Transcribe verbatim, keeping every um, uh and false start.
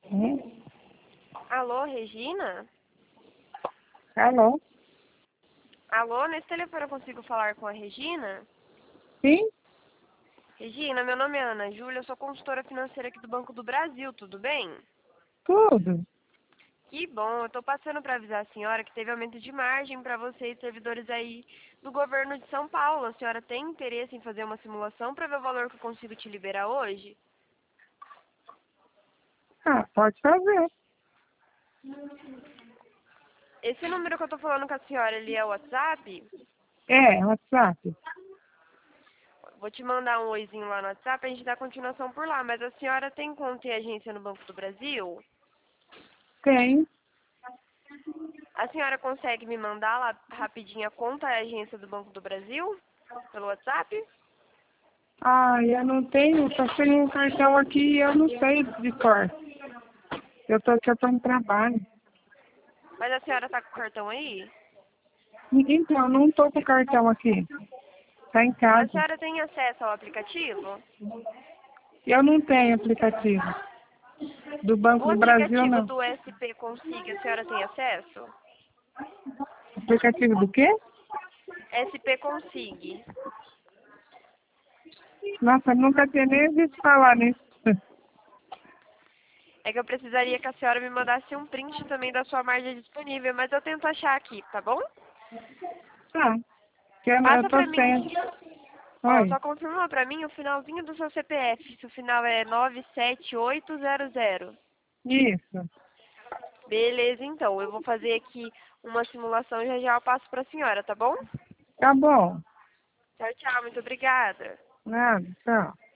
Hum? Alô, Regina? Alô? Alô, nesse telefone eu consigo falar com a Regina? Sim? Regina, meu nome é Ana Júlia, eu sou consultora financeira aqui do Banco do Brasil, tudo bem? Tudo. Que bom, eu tô passando para avisar a senhora que teve aumento de margem para vocês, servidores aí do governo de São Paulo. A senhora tem interesse em fazer uma simulação para ver o valor que eu consigo te liberar hoje? Ah, pode fazer. Esse número que eu tô falando com a senhora, ele é o WhatsApp? É, WhatsApp. Vou te mandar um oizinho lá no WhatsApp, a gente dá continuação por lá. Mas a senhora tem conta e agência no Banco do Brasil? Tem. A senhora consegue me mandar lá rapidinho a conta e agência do Banco do Brasil? Pelo WhatsApp? Ah, eu não tenho, tô sem um cartão aqui e eu não sei de cor. Eu tô aqui, eu tô no trabalho. Mas a senhora tá com o cartão aí? Então, eu não tô com o cartão aqui. Tá em A casa. senhora tem acesso ao aplicativo? Eu não tenho aplicativo. Do O Banco do Brasil, aplicativo não. do S P Consiga, a senhora tem acesso? Aplicativo do quê? S P Consiga. Nossa, eu nunca tinha nem ouvido falar nisso. É que eu precisaria que a senhora me mandasse um print também da sua margem disponível, mas eu tento achar aqui, tá bom? Tá. Que eu, eu Passa tô pra mim. sem. Ó, Oi. só confirma pra mim o finalzinho do seu C P F, se o final é nove sete oito zero zero. Isso. Beleza, então. Eu vou fazer aqui uma simulação e já já eu passo pra senhora, tá bom? Tá bom. Tchau, tchau. Muito obrigada. Nada, tchau.